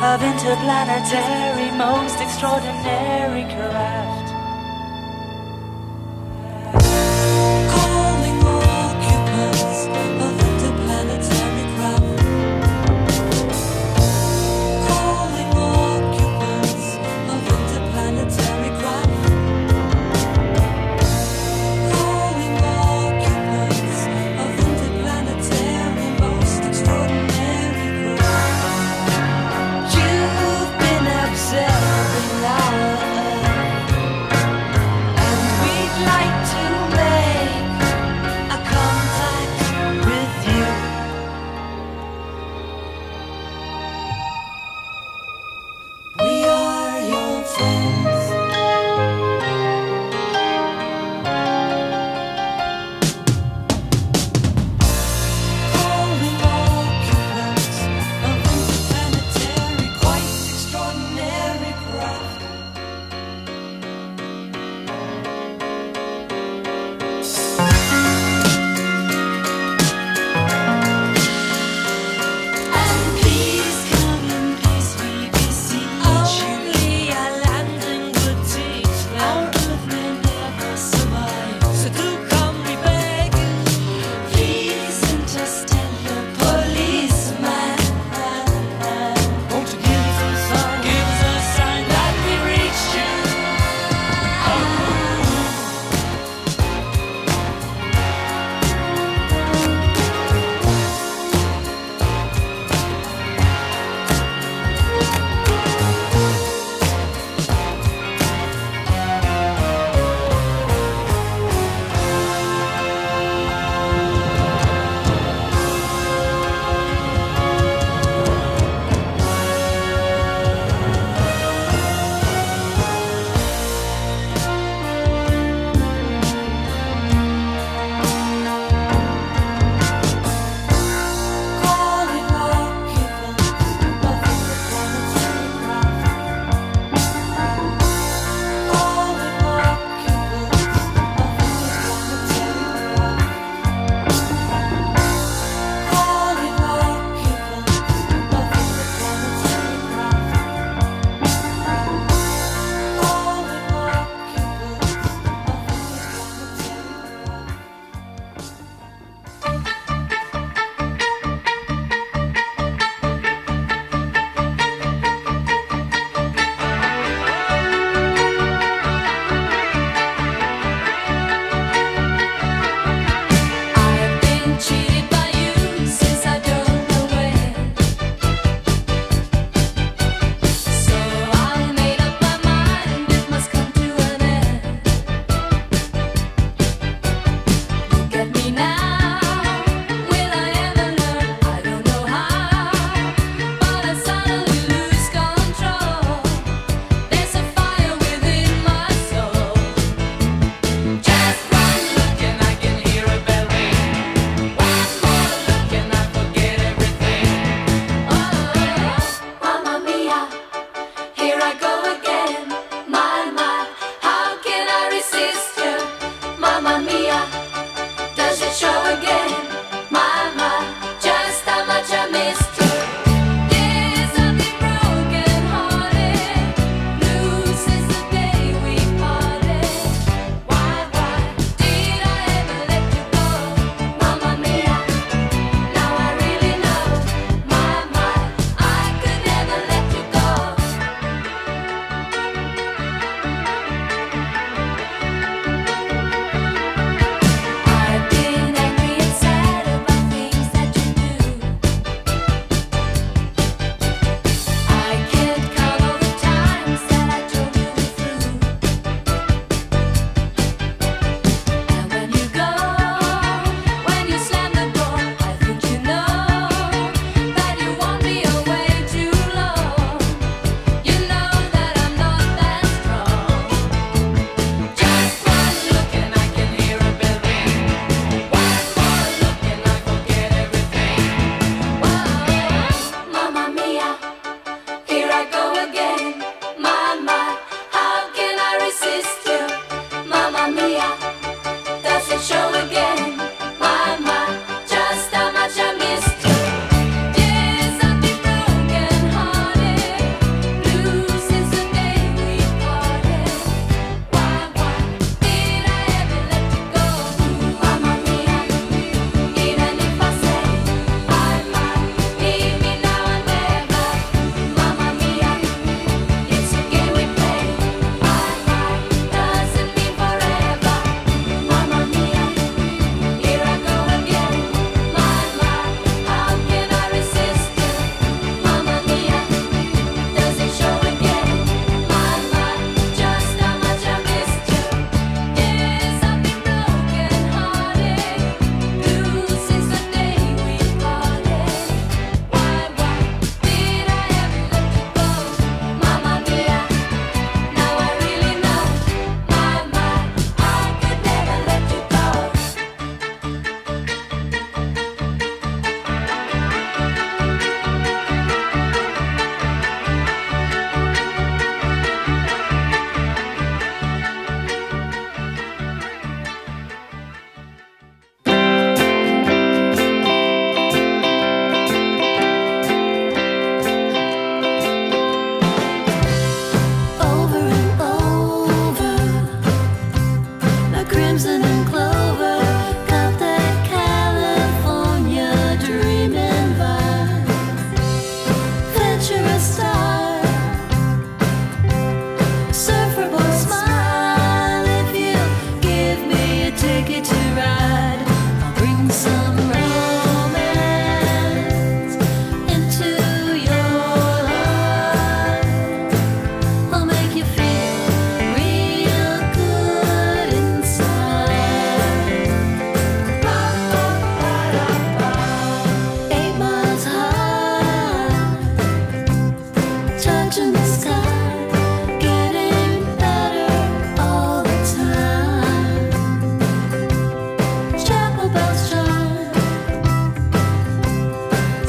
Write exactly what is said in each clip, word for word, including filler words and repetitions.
of interplanetary, most extraordinary craft. Calling occupants of interplanetary craft. Calling occupants of interplanetary craft. Calling occupants of interplanetary, most extraordinary craft. You've been observing our Earth.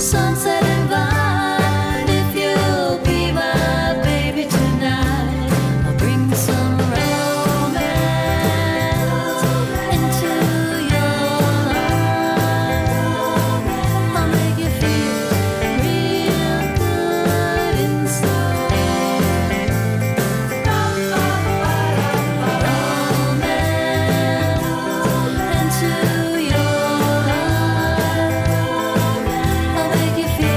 sunset and vine. If you'll be my baby tonight, I'll bring some romance into your life. I'll make you feel real good inside. Romance into your life. I'll make you feel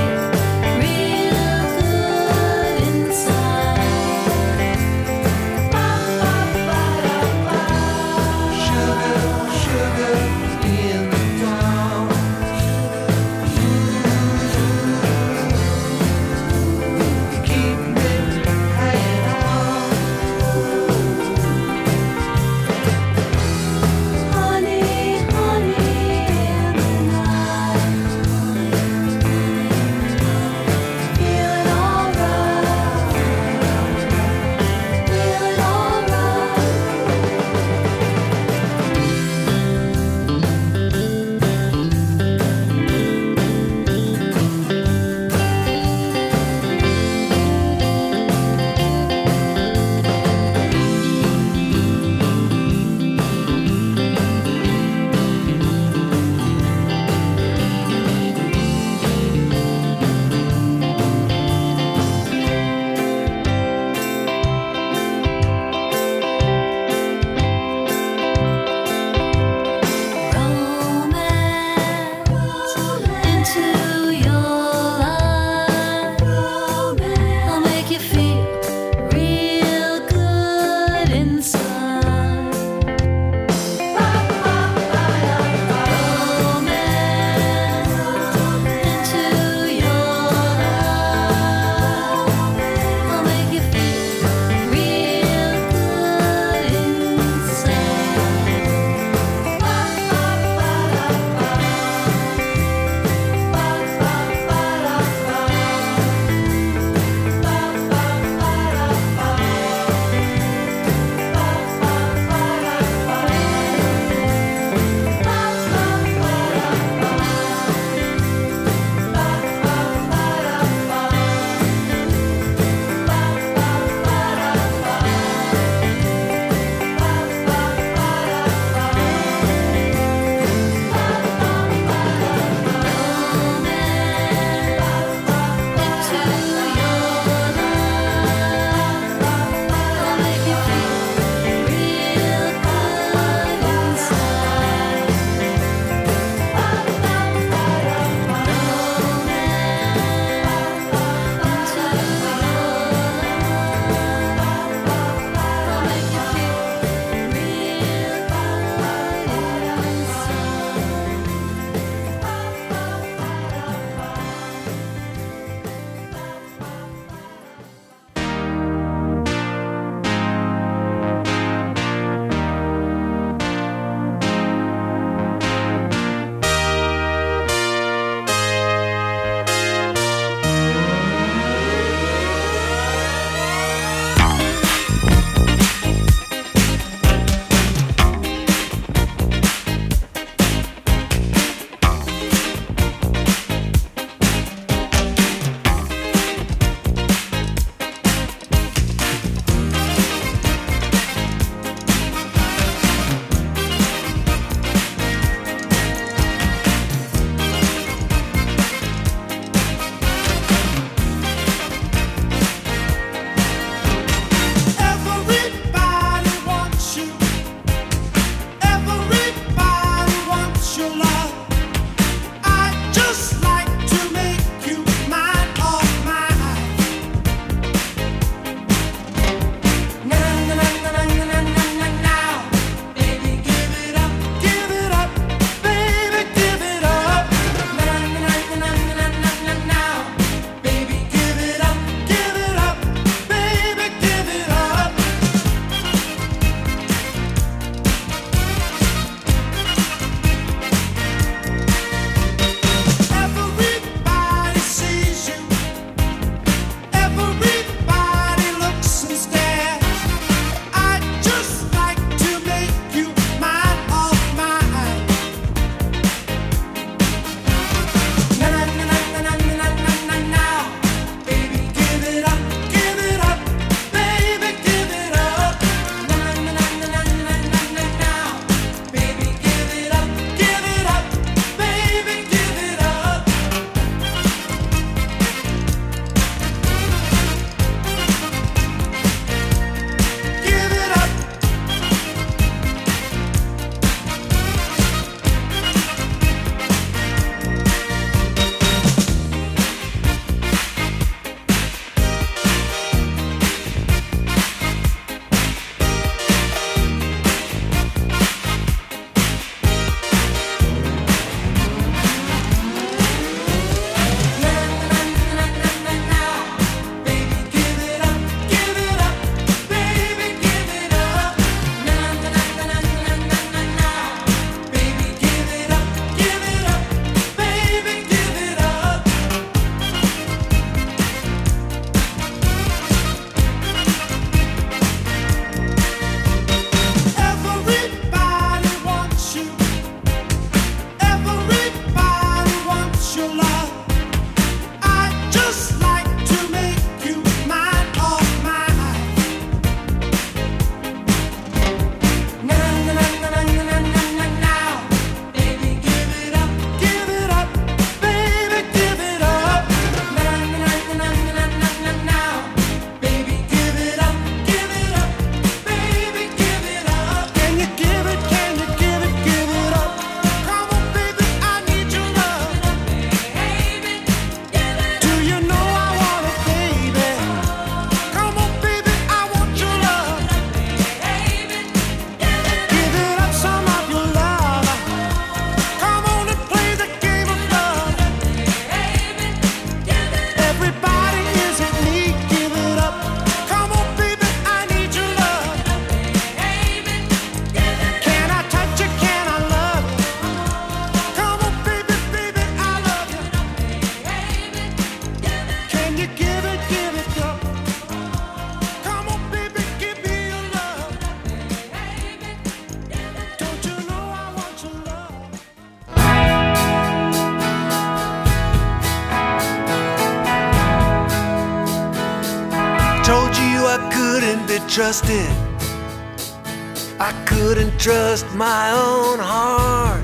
couldn't be trusted. I couldn't trust my own heart.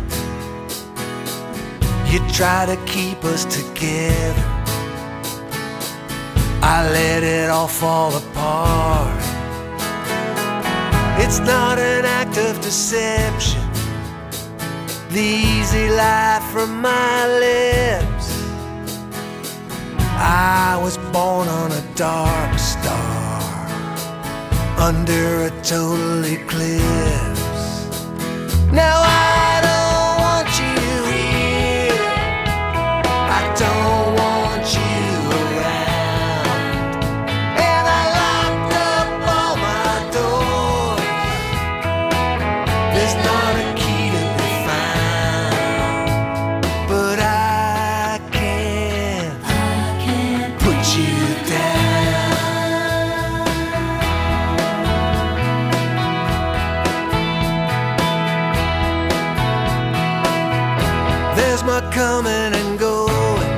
You try to keep us together, I let it all fall apart. It's not an act of deception, the easy lie from my lips. I was born on a dark star, under a total eclipse. Now I don't want you here, I don't want you around, and I locked up all my doors. There's not a key to be found, but I can't, I can't put you down. There's my coming and going,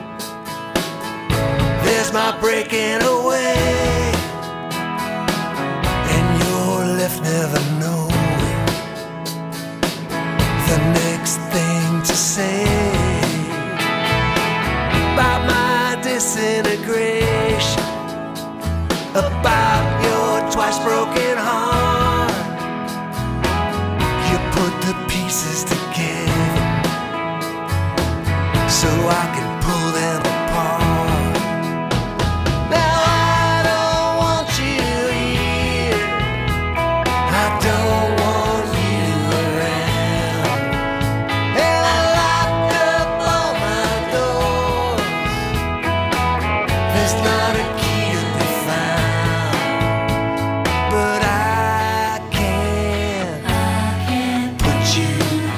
there's my breaking away, and you're left never knowing the next thing to say about my disintegration, about your twice broken heart. You put the pieces together so I can pull them apart. Now I don't want you here, I don't want you around, and I locked up all my doors. There's not a key to be found, but I can't, I can't put you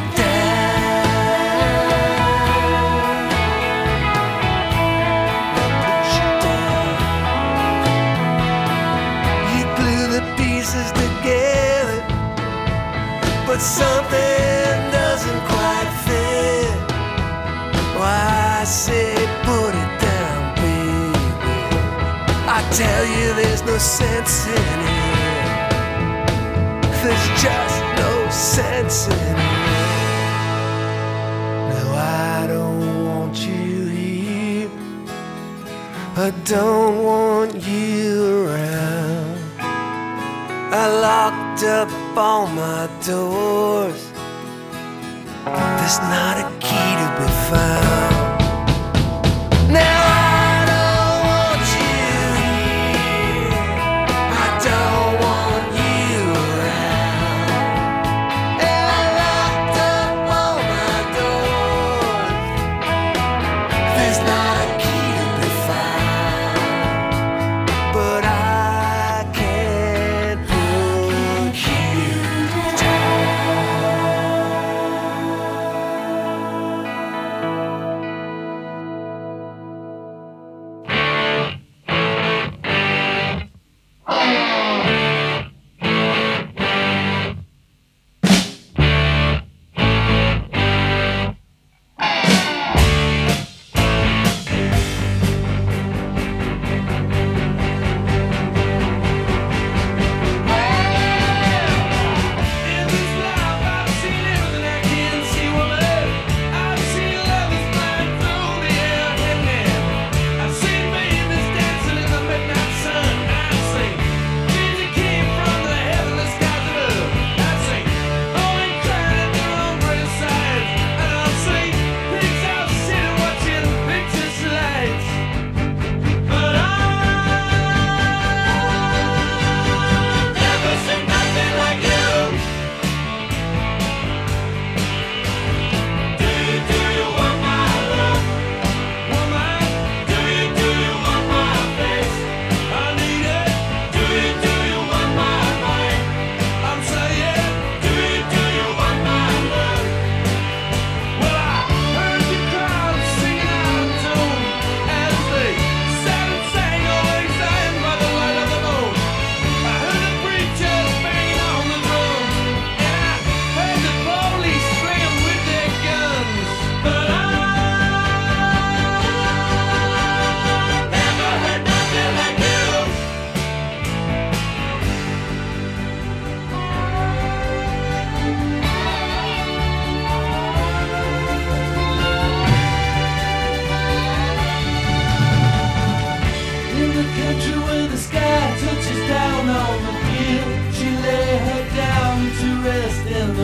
together, but something doesn't quite fit. Why, I say put it down, baby. I tell you there's no sense in it, there's just no sense in it. No, I don't want you here, I don't want you around. I locked up all my doors, there's not a key to be found. Now I don't want you here, I don't want you around, and I locked up all my doors. There's not a key to be found, but I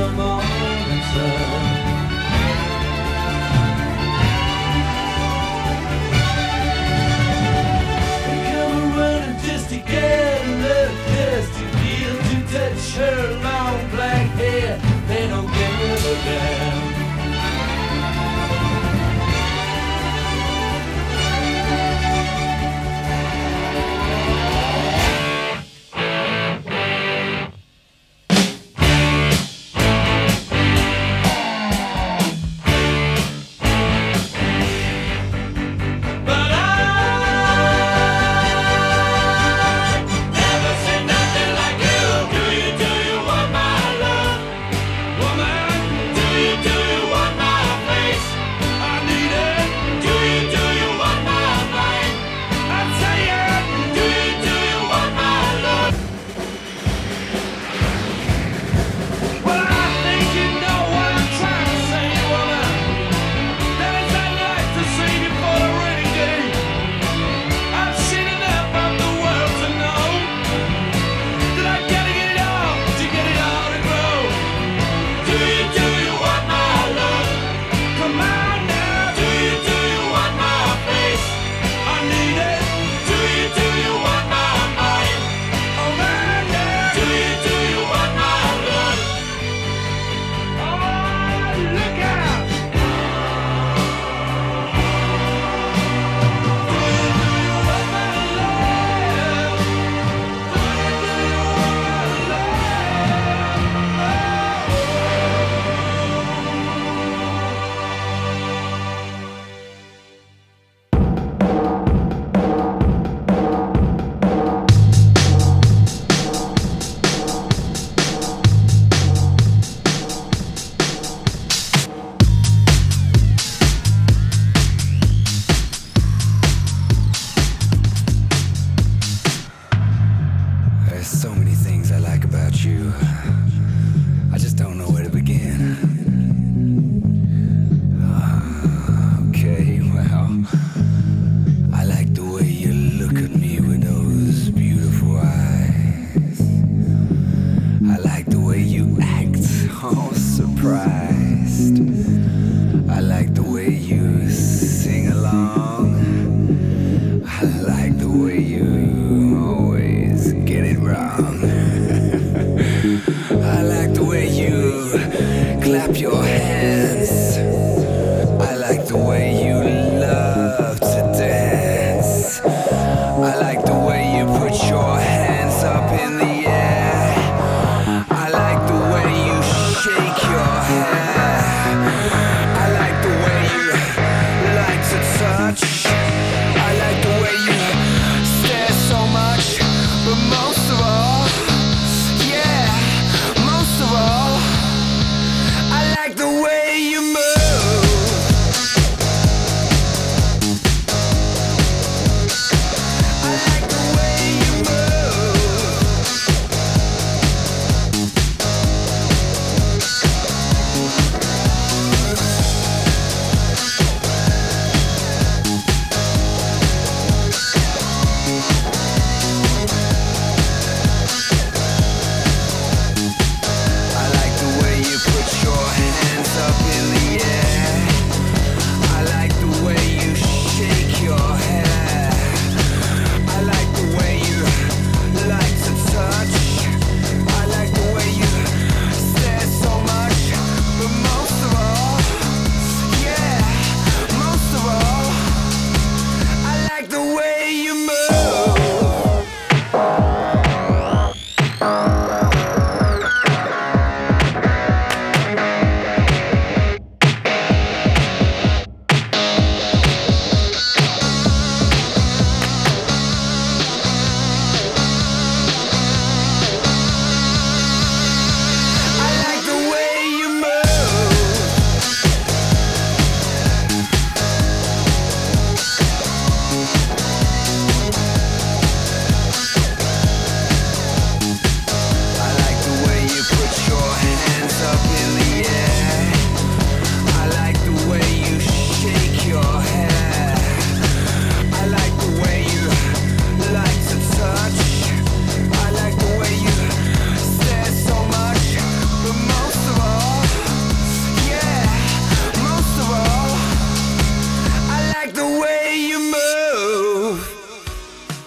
the morning sun. They come running just to get a look, just to feel, to touch her long black hair. They don't give a damn.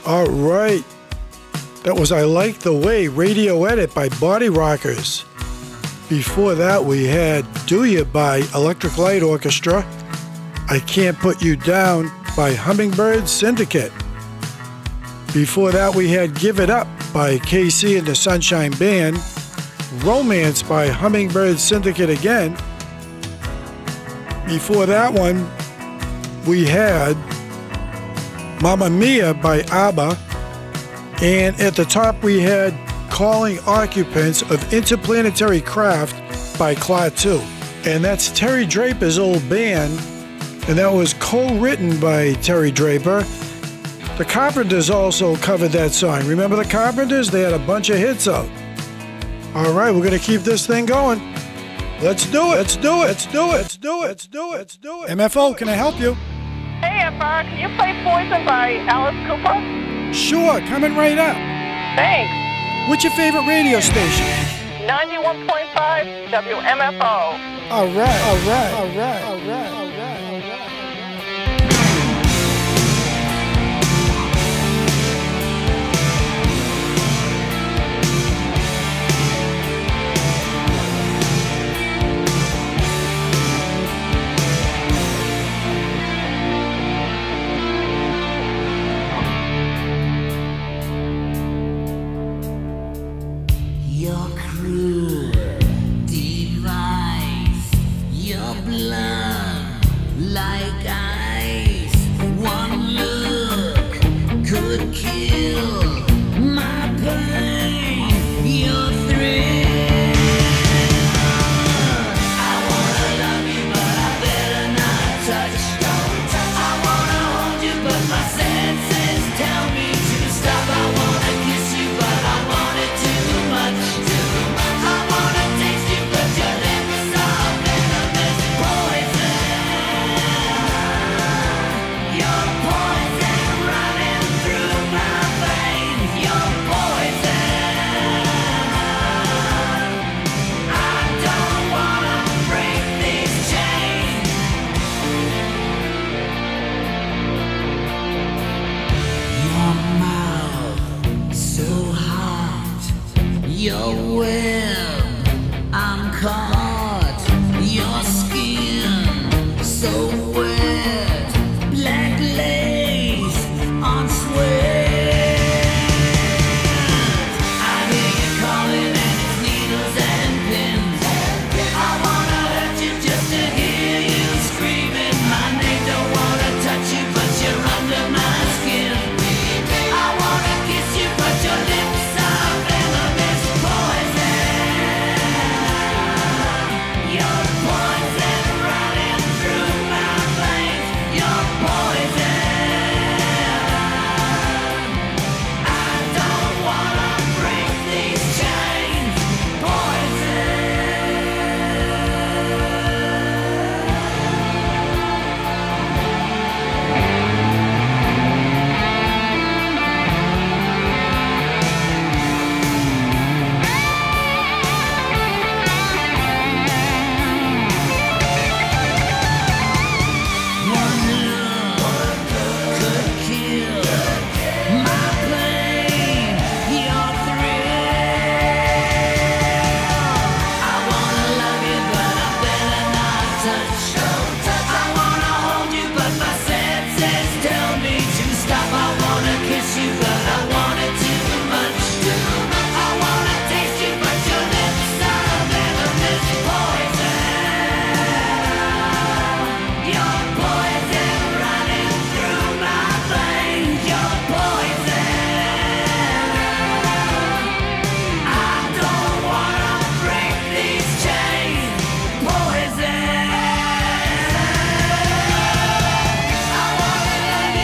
All right. That was I Like the Way, Radio Edit by Body Rockers. Before that, we had Do Ya by Electric Light Orchestra. I Can't Put You Down by Hummingbird Syndicate. Before that, we had Give It Up by K C and the Sunshine Band. Romance by Hummingbird Syndicate again. Before that one, we had Mamma Mia by ABBA. And at the top, we had Calling Occupants of Interplanetary Craft by Klaatu. And that's Terry Draper's old band. And that was co-written by Terry Draper. The Carpenters also covered that song. Remember the Carpenters? They had a bunch of hits out. All right, we're going to keep this thing going. Let's do it. Let's do it. Let's do it. Let's do it. Let's do it. Let's do it. M F O, can I help you? Hey, F R, can you play Poison by Alice Cooper? Sure, coming right up. Thanks. What's your favorite radio station? ninety-one point five W M F O. All right, all right, all right, all right, all right, all right. Your cruel device, your blood like ice. One look could kill my pain. Your thrill. I wanna love you, but I better not touch. I wanna hold you, but my senses tell me to stop. I wanna kiss you, but I want it too much. I wanna taste you, but your lips are venomous poison. Your poison running through my veins. Your poison. I don't wanna break these chains. Your mouth so hot. Your web, I'm caught. Your skin so wet. Black lace on sweat. I hear you calling and it's needles and pins. I wanna hurt you just to hear you screaming my name. Don't wanna touch you, but you're under my skin. I wanna kiss you, but your lips are venomous poison. Your poison running through my veins. Your poison. I don't wanna break these chains. Poison. One look could kill my pain. Your thrill. I wanna love you, but I better not touch. I wanna hold you, but my senses tell me to stop. I wanna kiss you, but I want it too much. I wanna taste you, but your lips are venomous poison. Your poison running through my veins. Your poison. I don't wanna break these chains. Poison. I wanna love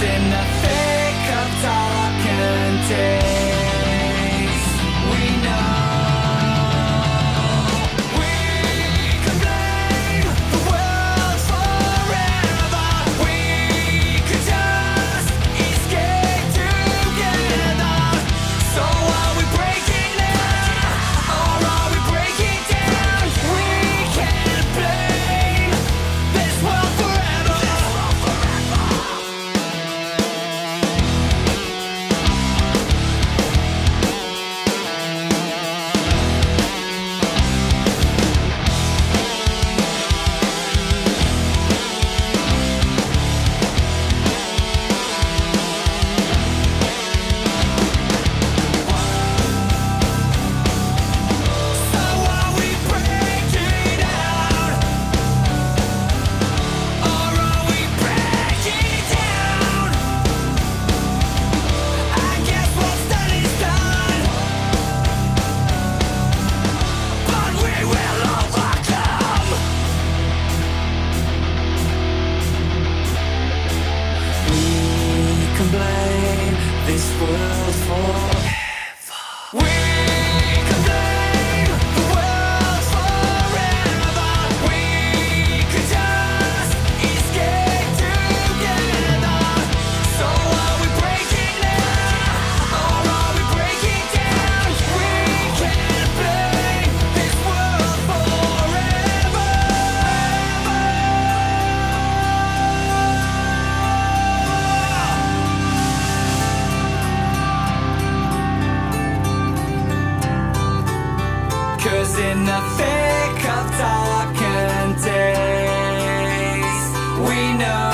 in the thick of darkened days, we know we could blame the world forever. We could just escape together. So are we breaking now, or are we breaking down? We can't blame this world forever. So are we breaking out, or are we breaking down? I guess what's done is done, but we will overcome. We can blame this world forever. We can blame the world forever. We could just escape together. So are we breaking now, or are we breaking down? We can't blame this world forever. Cause in the thick of darkened days, we know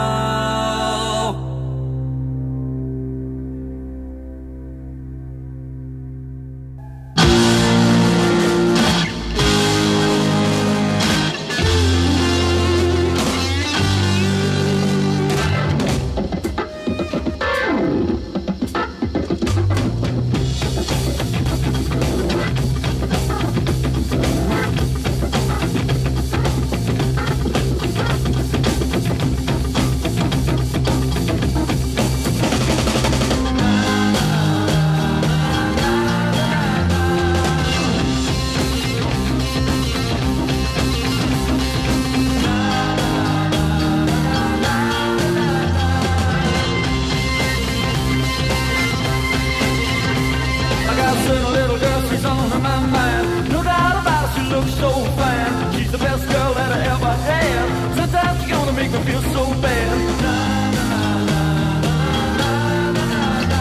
I got a certain little girl, she's on my mind. No doubt about it, she looks so fine. She's the best girl that I ever had. Sometimes she's gonna make me feel so bad. Na, na, na, na, na, na, na,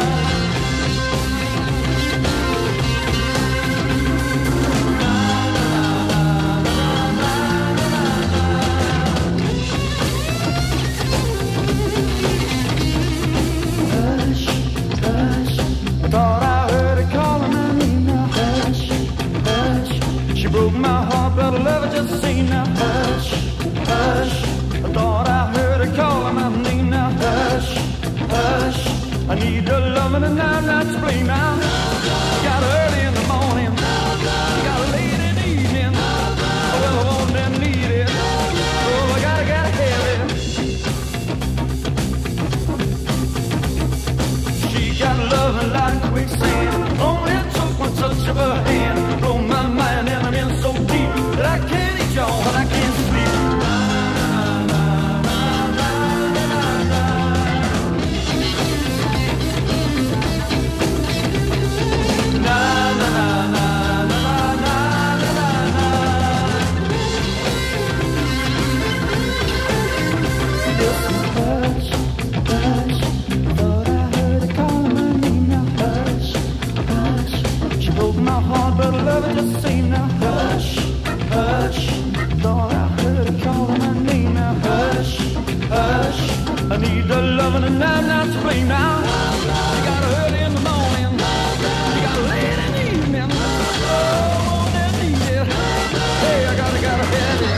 Hush, hush. I thought I heard her calling my name now. Hush, hush. She broke my heart, but I love her just the same now. Hush, hush. I thought I heard her calling my name now. Hush, hush. I need her loving and I'm not to blame now. Got her early in the morning, got her late in the evening. Oh, well, I want and need it. Oh, I gotta, gotta have it. She got loving like quicksand. Only took one touch of her hand. Blow my mind and I'm in so deep that I can't eat y'all and I can't sleep. Na, na, na, na, na, na, na, na, na. Listen, hush, hush. Thought I heard her calling my name now. Hush, hush. She broke my heart, but I love her just the same now. Hush, hush. Thought I heard her calling my name now. Hush, hush. I need the loving and I'm not to blame now. You got her early in the morning, you got her late in the evening. Oh, I need it. Hey, I gotta, gotta have it.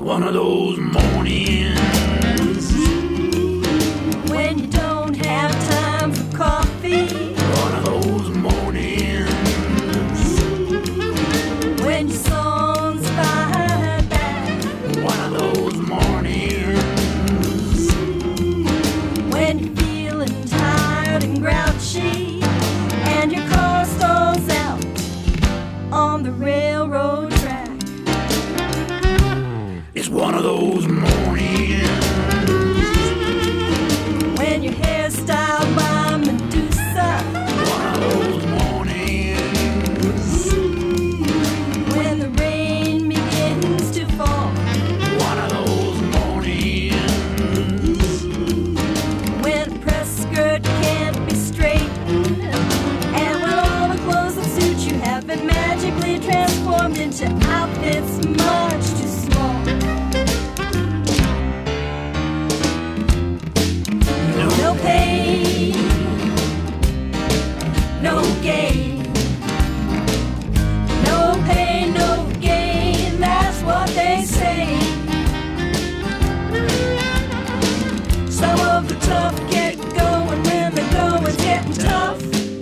one of those mornings when you don't have time for coffee. One of those mornings when your song's fired back. One of those mornings when you're feeling tired and grouchy and your car stalls out on the railroad track. It's one of those mornings when your hair's styled by Medusa. One of those mornings when the rain begins to fall. One of those mornings when a press skirt can't be straightened and when all the clothes that suit you have been magically transformed into outfits much too small. No pain, no gain. No pain, no gain, that's what they say. Some of the tough get going when the going's getting tough.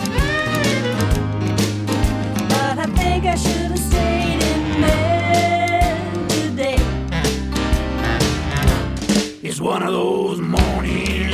But I think I should have stayed in bed today. It's one of those mornings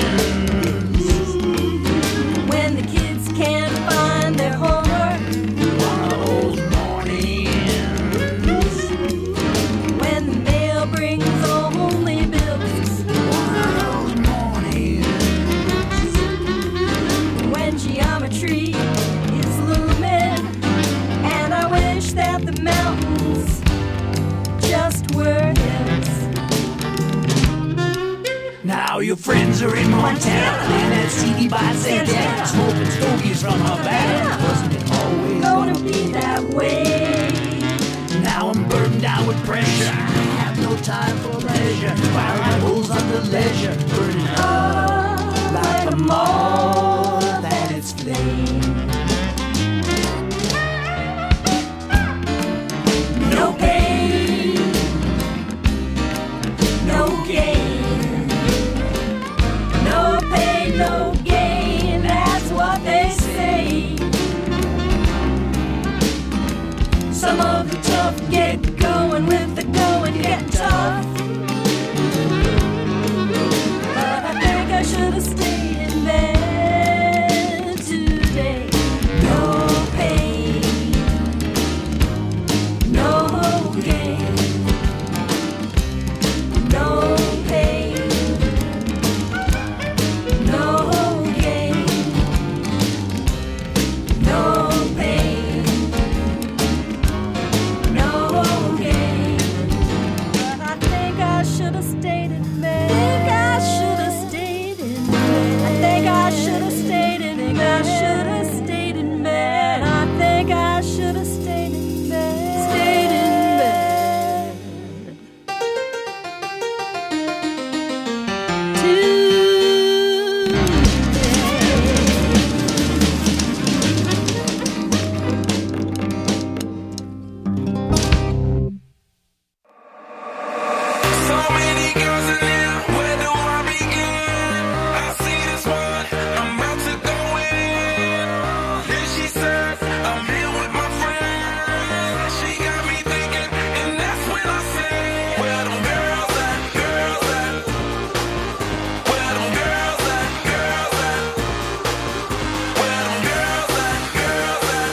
when the kids can't find their homework. One of those mornings when the mail brings only bills. One of those mornings when geometry is looming and I wish that the mountains just were hills. Now your friends are in Montana, playing that C D by Santana, smoking stogies from Havana. Wasn't it always Gonna be that way. Now I'm burdened down with pressure. I have no time for pleasure. Fire rifles under leisure, burning up like a moth at its flame. No pain, no gain. No pain, no gain, that's what they say. Some of the tough get going with the going getting tough. But I think I should have stayed in bed today. No pain, no gain. No pain, no gain. No pain, no gain. But I think I should have stayed in bed. I think I should have stayed in bed. I think I should have stayed in bed. I should have stayed in bed. I think I should have stayed in bed. Stayed in bed. So many girls in there, where do I begin? I see this one, I'm about to go in. Then she said, I'm here with my friends. She got me thinking, and that's when I say, where them girls at, girls at? Where them girls at, girls at? Where them girls at, girls at?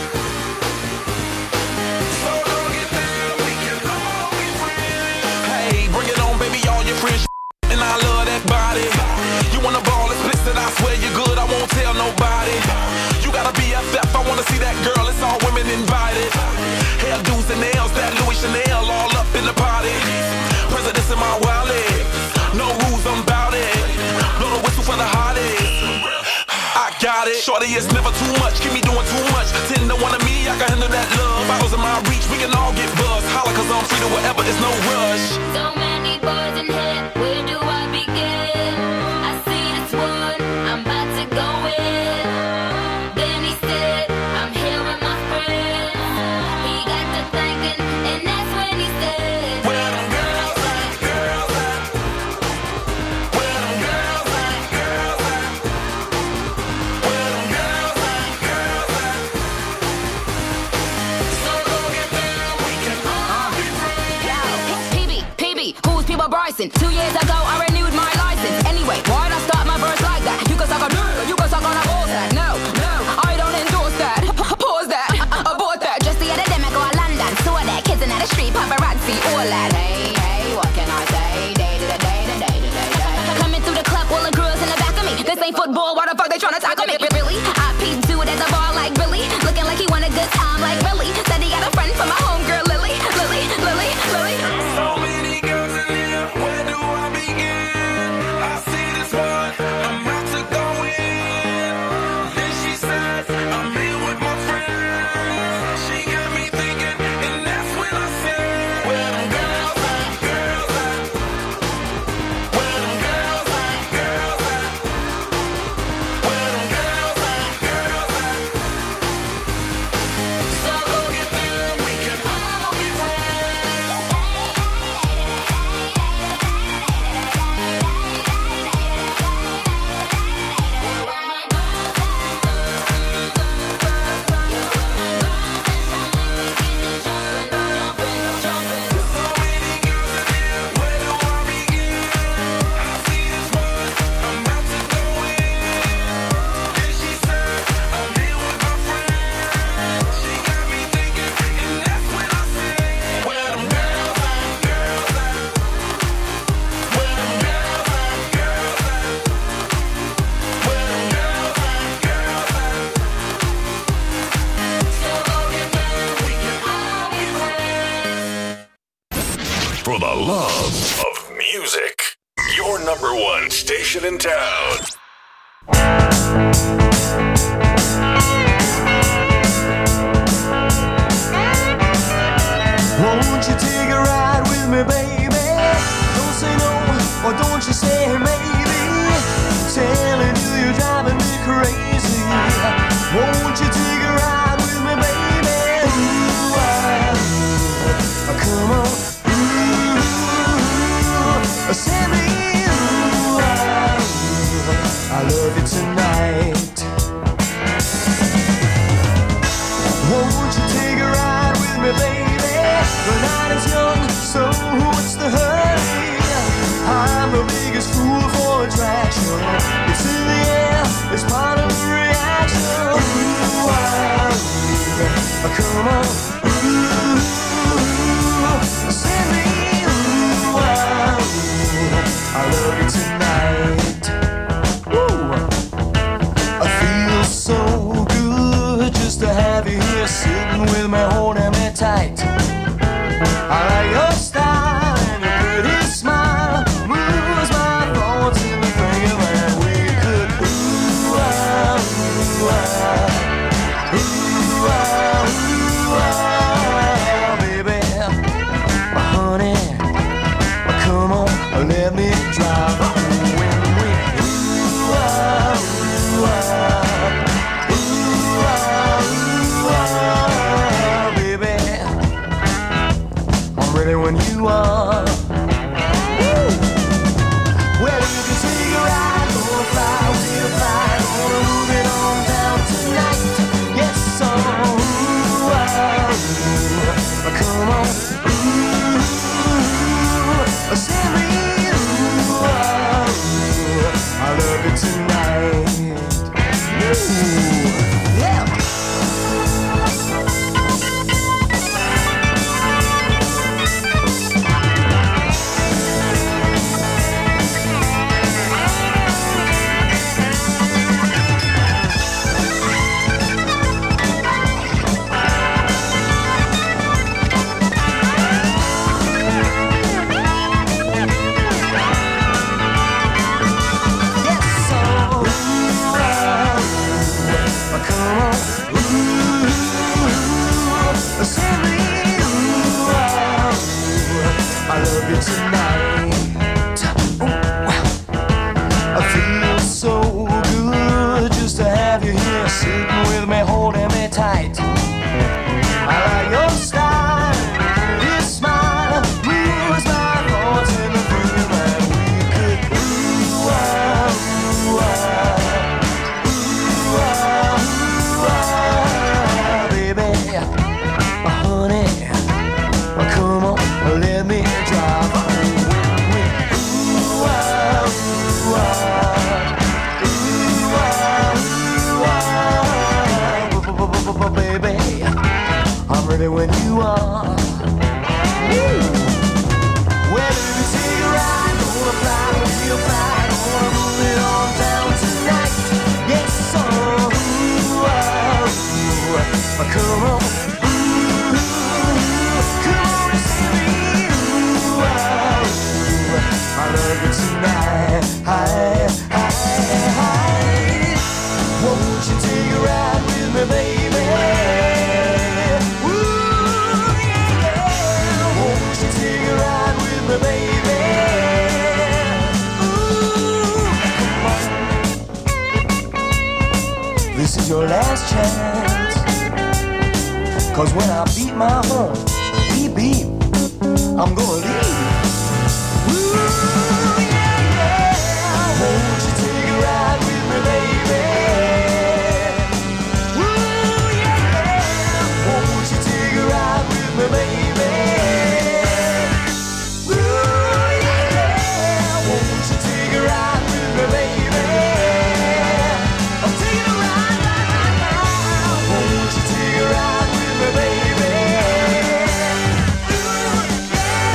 So don't get down, we can all be friends. Hey, bring it on, baby, all your friends. And I love that body. You wanna ball explicit, I swear you're good, I won't tell nobody. You gotta be a F, I wanna see that girl, it's all women invited. Hairdos and nails, that Louis Chanel, all up in the party. Presidents in my wallet, no rules, I'm bout it. Blow the whistle for the hottest. I got it. Shorty, it's never too much, keep me doing too much. Ten to one of me, I can handle that love. Bottles in my reach, we can all get buzzed. Holla, cause I'm free to whatever, it's no rush. So many boys in here, where do I begin? I see this one, I'm about to go in. Then he said, I'm here with my friends. He got to thinking, and that's when he said, Where them girls at, girls license. Two years ago, I renewed my license. Anyway, why'd I start my verse like that? You can suck on dick, you can suck on a balls that. No, no, I don't endorse that. Pause that, abort that. Just the other day, I go to London, saw that kids in the street, paparazzi, all that. Hey, hey, what can I say? Day to the day to day to day day. Coming through the club, all the girls in the back of me. This ain't football, why the fuck they tryna tackle me? Really? I peeped dude at the bar like Billy, looking like he want a good time like Billy. Said he got a friend from my homegirl Lily, Lily, Lily, Lily. So many girls in here, where do I begin? I see this one, I'm about to go in. Then she says, I'm here with my friends. She got me thinking, and that's when I said, where them girls at, girls at? Where them girls at, girls at? Where them girls at, girls at? So go get them, we can all be For the love of music, your number one station in town. Won't you take a ride with me, baby? Don't say no, or don't you say maybe. Telling you you're driving me crazy. Won't you take a ride with me, baby? Ooh, ah, come on. Ooh, send me. Ooh, ah, I love you tonight. Won't you take a ride with me, baby? The night is young, so what's the hurry? I'm the biggest fool for attraction. It's in the air, it's part of the reaction. Ooh, ah, come on. Ooh, send me. Ooh, ah, I love you tonight. Ooh, I feel so good just to have you here sitting with me, holding me tight. I like your style and your pretty smile. Moves my thoughts in the thinking that we could. Ooh, ah, ooh, ah, ooh, ah, ooh, ah. lovely when you are. Woo! Well, if you take a ride, gonna fly real fly, gonna move it on down tonight. Yes, oh, ooh, oh, ooh, come on, ooh, come on and see me, ooh, oh, ooh, I love you tonight. Hi, hi, hi. Won't you take a ride with me, baby? Ooh, yeah, yeah. Won't you take a ride with me, baby? Ooh, come on. This is your last chance. 'Cause when I beat my horn, beep, beep, I'm gonna leave. Ooh, yeah, yeah. Won't you take a ride with me, baby? Baby, ooh, yeah, won't you take a ride with me, baby? I'm taking a ride right, right now. Won't you take a ride with me, baby? Ooh,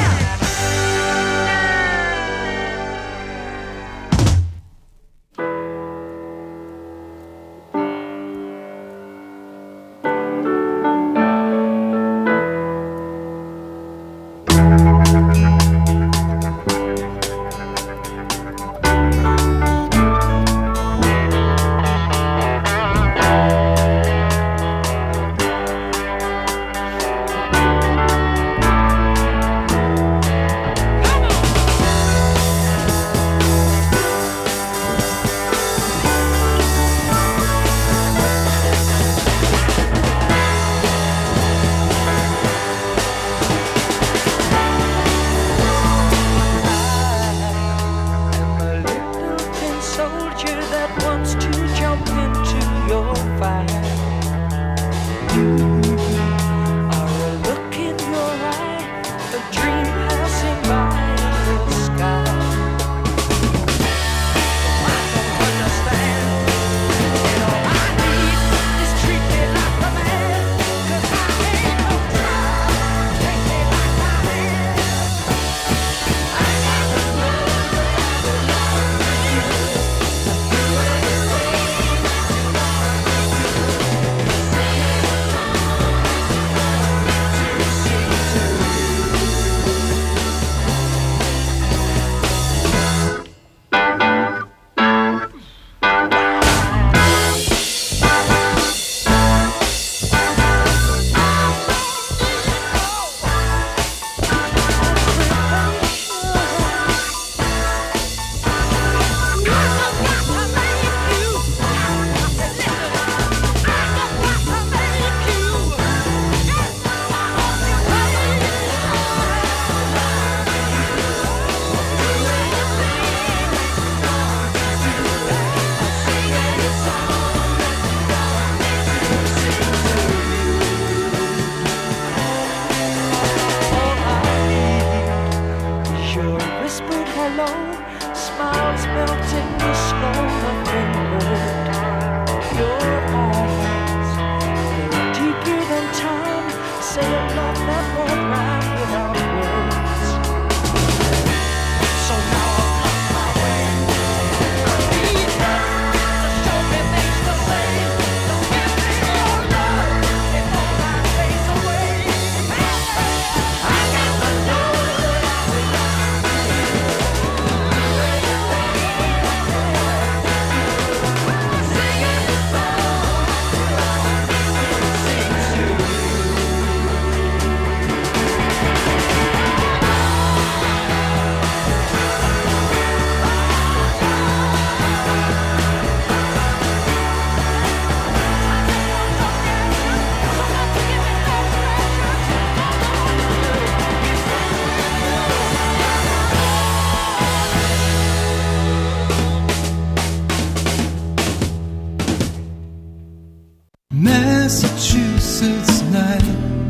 Massachusetts night,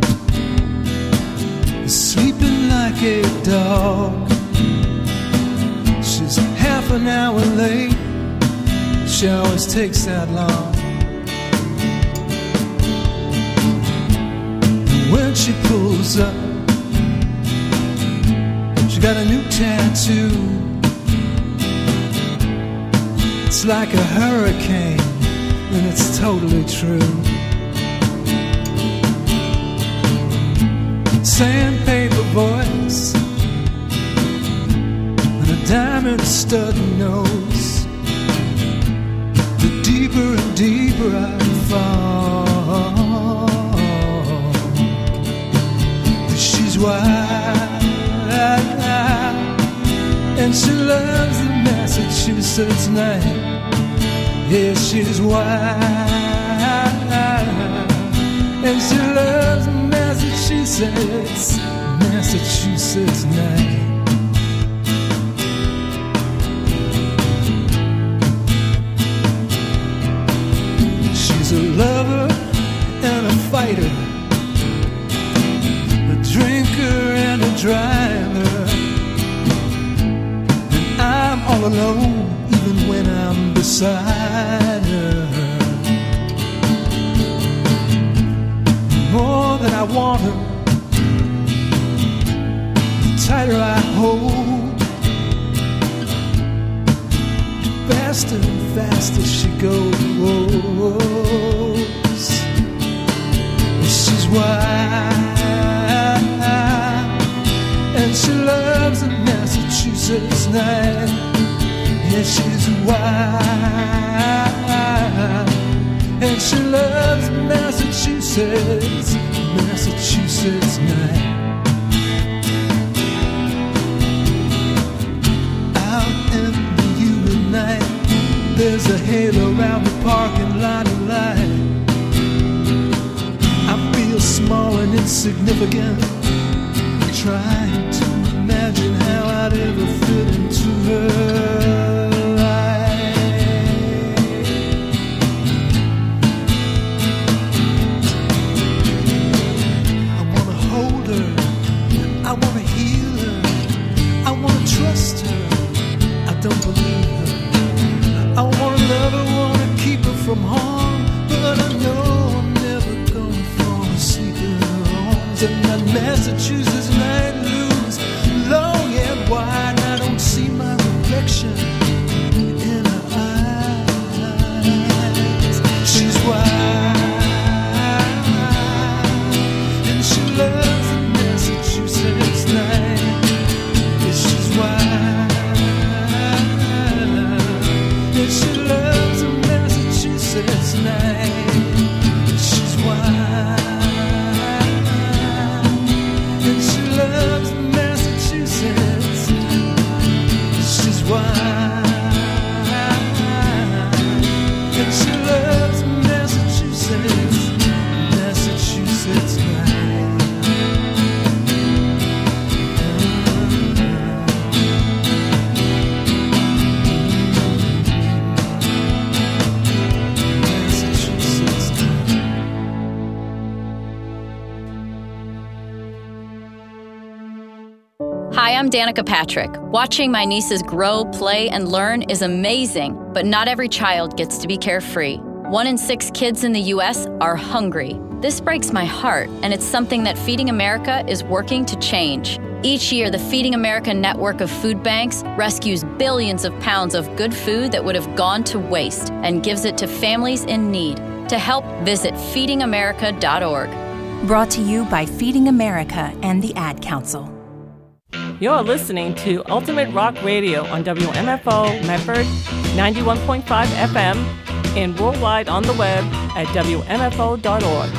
sleeping like a dog. She's half an hour late, she always takes that long. When when she pulls up. She got a new tattoo. It's like a hurricane, and it's totally true. Sandpaper voice and a diamond stud nose. The deeper and deeper I fall, she's wild, and she loves the Massachusetts night. Yeah, she's wild, and she loves Massachusetts, Massachusetts night. She's a lover and a fighter, a drinker and a driver, and I'm all alone even when I'm beside her. More than I want her, the tighter I hold, the faster and faster she goes. She's wild, and she loves the Massachusetts night. Yeah, she's wild, and she loves Massachusetts, Massachusetts night. Out in the humid night, there's a halo around the parking lot of light. I feel small and insignificant, trying to imagine how I'd ever fit into her. Trust her, I don't believe her. I wanna love her, wanna keep her from harm, but I know I'm never gonna fall asleep in her arms. And that Massachusetts night looms long and wide, and I don't see my reflection in her eyes. She's wild, and she loves the Massachusetts night. She's wild, and she loves the Massachusetts night. She's wild, and she loves the Massachusetts. She's wild, and she loves the Massachusetts, Massachusetts night. Hi, I'm Danica Patrick. Watching my nieces grow, play, and learn is amazing, but not every child gets to be carefree. One in six kids in the U S are hungry. This breaks my heart, and it's something that Feeding America is working to change. Each year, the Feeding America network of food banks rescues billions of pounds of good food that would have gone to waste and gives it to families in need. To help, visit feeding america dot org. Brought to you by Feeding America and the Ad Council. You're listening to Ultimate Rock Radio on W M F O Medford ninety-one point five F M and worldwide on the web at W M F O dot org.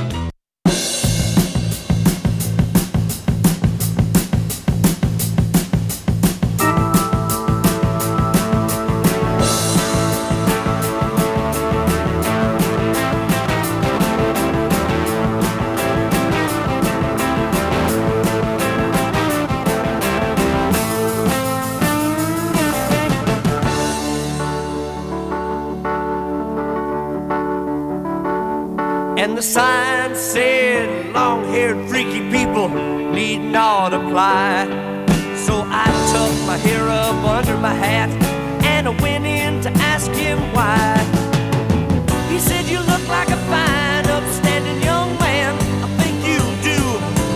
And the sign said, long-haired freaky people need not apply. So I tucked my hair up under my hat and I went in to ask him why. He said, you look like a fine, upstanding young man. I think you'll do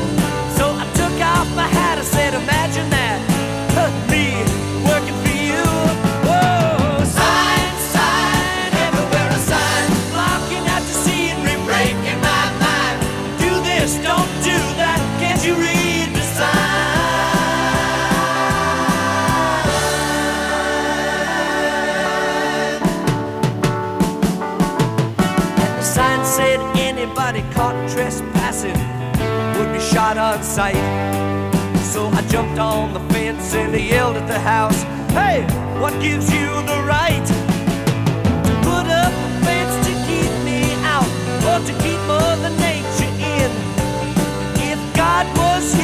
on sight. So I jumped on the fence and I yelled at the house, hey, what gives you the right to put up a fence to keep me out or to keep Mother Nature in? If God was here